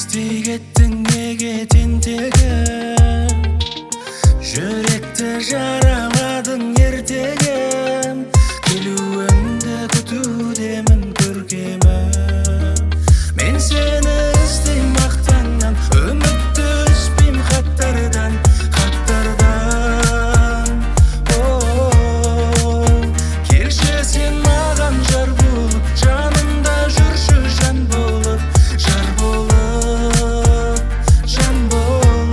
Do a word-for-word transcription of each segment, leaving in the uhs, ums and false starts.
Кетпей кеттің неге тентегім, жүректі жараладың ертегім, келуіңді күтудемін көркемім. Мен сені іздейм мақтаннан, үмітті үзбейм хаттардан, хаттардан. О, келші сен маған жар болып, жанымда жүрші жан болып, жар болып, жан болып.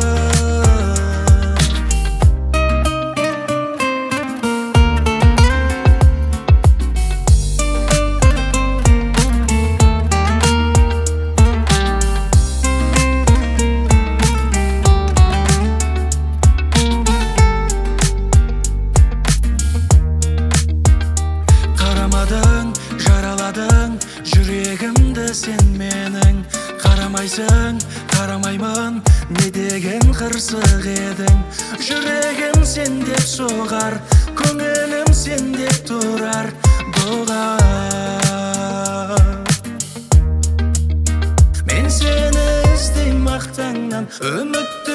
Қарамадың, жараладың жүрегімді сен менің. Қарамайсың, қарамаймын, не деген қырсық едің. Жүрегім сен деп соғар, көңілім сен деп тұрар, доғар. Мен сені іздейм мақтаннан, үмітті